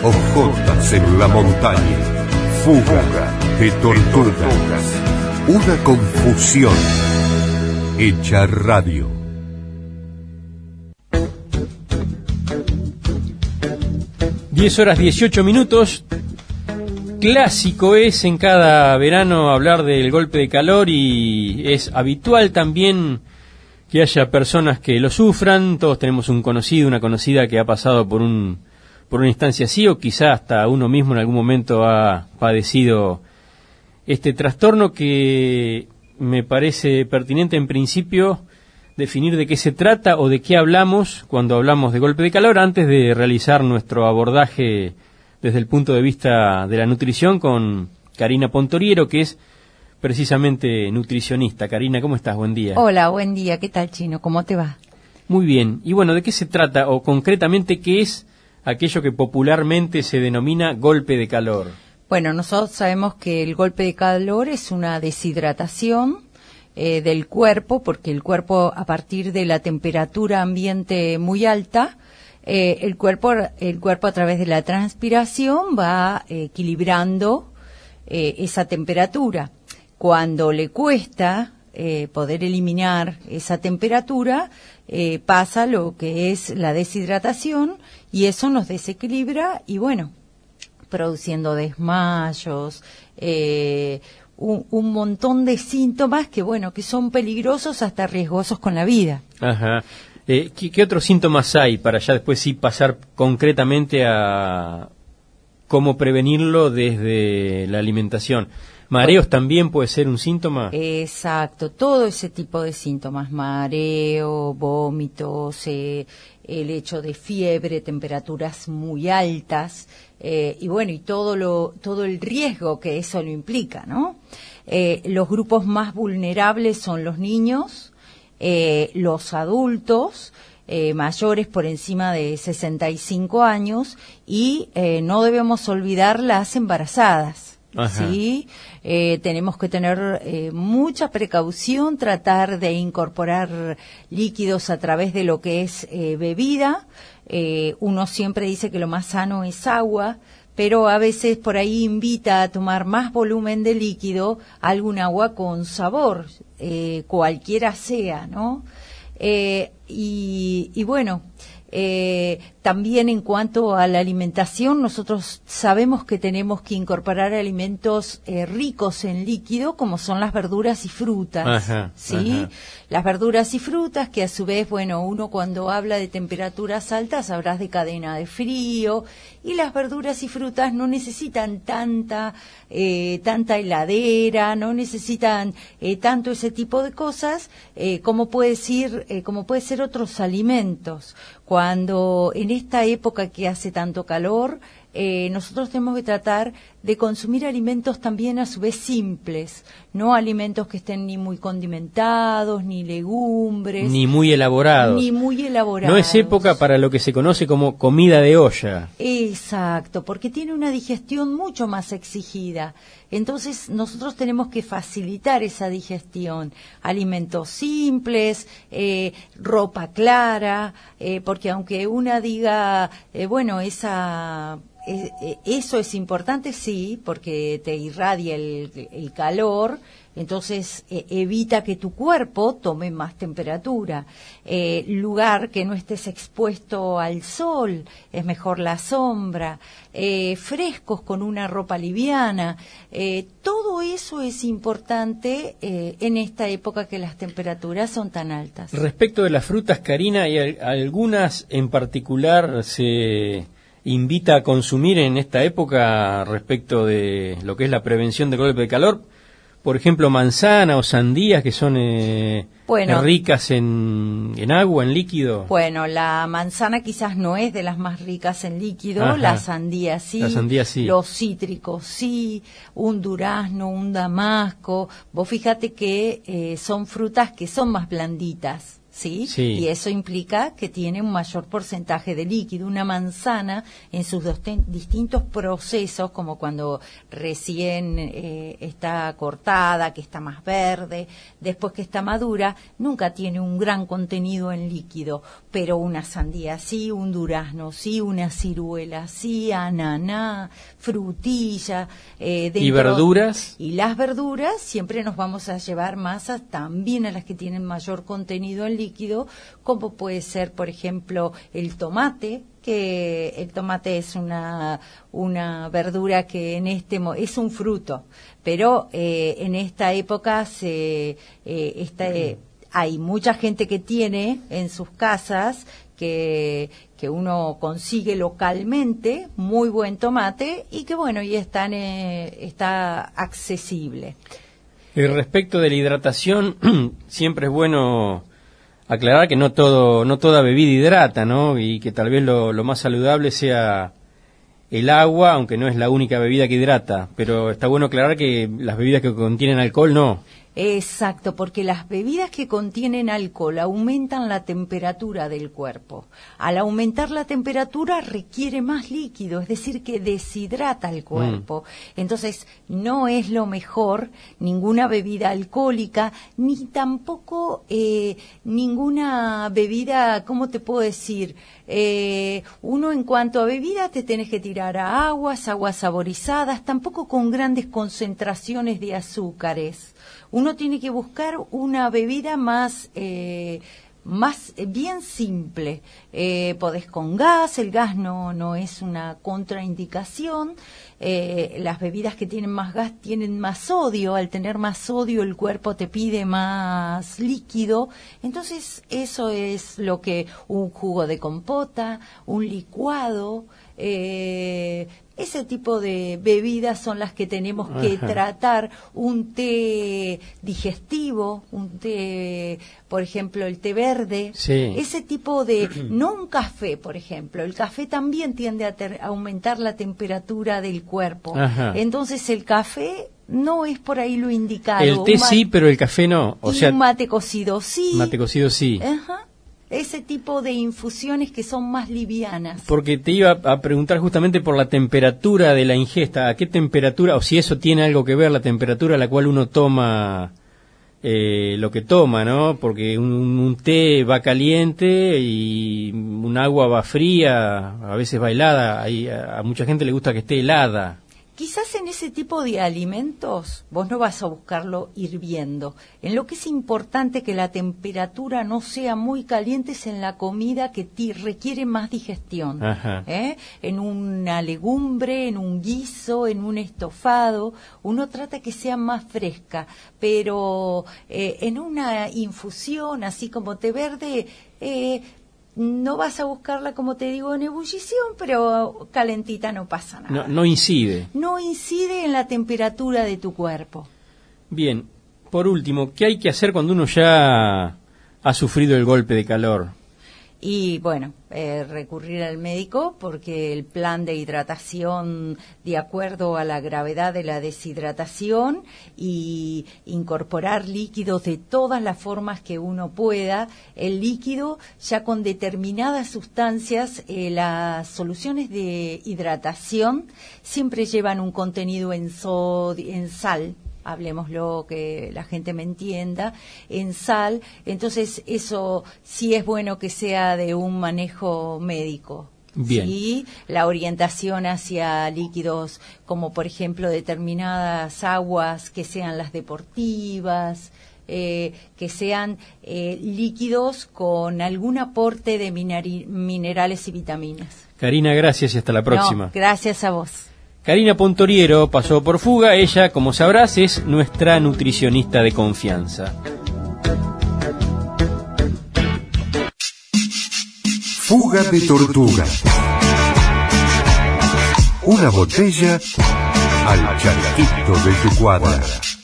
Ojotas en la montaña, fuga de tortugas, una confusión hecha radio. Horas 18 minutos. Clásico es en cada verano hablar del golpe de calor y es habitual también que haya personas que lo sufran. Todos tenemos un conocido, una conocida que ha pasado por una instancia así, o quizá hasta uno mismo en algún momento ha padecido este trastorno, que me parece pertinente en principio definir de qué se trata o de qué hablamos cuando hablamos de golpe de calor, antes de realizar nuestro abordaje desde el punto de vista de la nutrición con Karina Pontoriero, que es precisamente nutricionista. Karina, ¿cómo estás? Buen día. Hola, buen día. ¿Qué tal, Chino? ¿Cómo te va? Muy bien. Y bueno, ¿de qué se trata o concretamente qué es aquello que popularmente se denomina golpe de calor? Bueno, nosotros sabemos que el golpe de calor es una deshidratación del cuerpo, porque el cuerpo, a partir de la temperatura ambiente muy alta, el cuerpo a través de la transpiración va equilibrando esa temperatura. Cuando le cuesta poder eliminar esa temperatura, pasa lo que es la deshidratación, y eso nos desequilibra y, bueno, produciendo desmayos, un montón de síntomas que, bueno, que son peligrosos hasta riesgosos con la vida. Ajá. ¿Qué otros síntomas hay para ya después sí pasar concretamente a cómo prevenirlo desde la alimentación? ¿Mareos también puede ser un síntoma? Exacto, todo ese tipo de síntomas, mareo, vómitos, el hecho de fiebre, temperaturas muy altas, y bueno, y todo el riesgo que eso lo implica, ¿no? Los grupos más vulnerables son los niños, los adultos, mayores por encima de 65 años, y no debemos olvidar las embarazadas. Ajá. Sí, tenemos que tener mucha precaución, tratar de incorporar líquidos a través de lo que es bebida. Uno siempre dice que lo más sano es agua, pero a veces por ahí invita a tomar más volumen de líquido, algún agua con sabor, cualquiera sea, ¿no? Y bueno, también en cuanto a la alimentación, nosotros sabemos que tenemos que incorporar alimentos ricos en líquido, como son las verduras y frutas. Ajá, ¿sí? Ajá. Las verduras y frutas, que a su vez, bueno, uno cuando habla de temperaturas altas habrás de cadena de frío, y las verduras y frutas no necesitan tanta heladera, no necesitan tanto ese tipo de cosas como puede ser otros alimentos. Cuando en esta época que hace tanto calor, nosotros tenemos que tratar de consumir alimentos también a su vez simples, no alimentos que estén ni muy condimentados, ni legumbres. Ni muy elaborados. No es época para lo que se conoce como comida de olla. Exacto, porque tiene una digestión mucho más exigida. Entonces nosotros tenemos que facilitar esa digestión. Alimentos simples, ropa clara, porque aunque una diga, bueno, eso es importante, sí, porque te irradia el calor, entonces evita que tu cuerpo tome más temperatura. Lugar que no estés expuesto al sol, es mejor la sombra. Frescos con una ropa liviana. Todo eso es importante en esta época que las temperaturas son tan altas. Respecto de las frutas, Karina, ¿hay algunas en particular se invita a consumir en esta época respecto de lo que es la prevención del golpe de calor? Por ejemplo, manzana o sandías, que son ricas en agua, en líquido. Bueno, la manzana quizás no es de las más ricas en líquido. Ajá. La sandía sí, los cítricos sí, un durazno, un damasco. Vos fíjate que son frutas que son más blanditas. ¿sí? Sí. Y eso implica que tiene un mayor porcentaje de líquido. Una manzana en sus distintos procesos, como cuando recién está cortada, que está más verde, después que está madura, nunca tiene un gran contenido en líquido, pero una sandía sí, un durazno sí, una ciruela sí, ananá, frutilla. ¿Y verduras? Y las verduras siempre nos vamos a llevar masas también a las que tienen mayor contenido en líquido, como puede ser, por ejemplo, el tomate, que el tomate es una verdura que es un fruto, pero en esta época hay mucha gente que tiene en sus casas que uno consigue localmente muy buen tomate y que bueno, y está accesible. Y respecto de la hidratación, siempre es bueno aclarar que no toda bebida hidrata, ¿no? Y que tal vez lo más saludable sea el agua, aunque no es la única bebida que hidrata, pero está bueno aclarar que las bebidas que contienen alcohol no. Exacto, porque las bebidas que contienen alcohol aumentan la temperatura del cuerpo. Al aumentar la temperatura requiere más líquido, es decir, que deshidrata el cuerpo. Entonces, no es lo mejor ninguna bebida alcohólica, ni tampoco ninguna bebida, ¿cómo te puedo decir? Uno en cuanto a bebida te tenés que tirar a aguas saborizadas, tampoco con grandes concentraciones de azúcares. Uno tiene que buscar una bebida más bien simple. Podés con gas, el gas no es una contraindicación. Las bebidas que tienen más gas tienen más sodio. Al tener más sodio el cuerpo te pide más líquido. Entonces eso es lo que un jugo de compota, un licuado, ese tipo de bebidas son las que tenemos que tratar. Un té digestivo, un té, por ejemplo, el té verde, sí. Ese tipo de, no un café, por ejemplo. El café también tiende a aumentar la temperatura del cuerpo. Entonces el café no es por ahí lo indicado. El té sí, pero el café no. O sea, un mate cocido sí. Mate cocido sí. Ese tipo de infusiones que son más livianas. Porque te iba a preguntar justamente por la temperatura de la ingesta. ¿A qué temperatura, o si eso tiene algo que ver, la temperatura a la cual uno toma lo que toma, ¿no? Porque un té va caliente y un agua va fría, a veces va helada. A mucha gente le gusta que esté helada. Quizás en ese tipo de alimentos vos no vas a buscarlo hirviendo. En lo que es importante que la temperatura no sea muy caliente es en la comida que requiere más digestión. En una legumbre, en un guiso, en un estofado, uno trata que sea más fresca. Pero en una infusión, así como té verde, no vas a buscarla, como te digo, en ebullición, pero calentita no pasa nada. No incide. No incide en la temperatura de tu cuerpo. Bien, por último, ¿qué hay que hacer cuando uno ya ha sufrido el golpe de calor? Y bueno, recurrir al médico porque el plan de hidratación de acuerdo a la gravedad de la deshidratación y incorporar líquidos de todas las formas que uno pueda. El líquido ya con determinadas sustancias, las soluciones de hidratación siempre llevan un contenido en sal. Hablemoslo, que la gente me entienda, en sal. Entonces eso sí es bueno que sea de un manejo médico. Bien. Sí, la orientación hacia líquidos como por ejemplo determinadas aguas que sean las deportivas, que sean líquidos con algún aporte de minerales y vitaminas. Karina, gracias y hasta la próxima. No, gracias a vos. Karina Pontoriero pasó por Fuga. Ella, como sabrás, es nuestra nutricionista de confianza. Fuga de tortuga. Una botella al charquito de tu cuadra.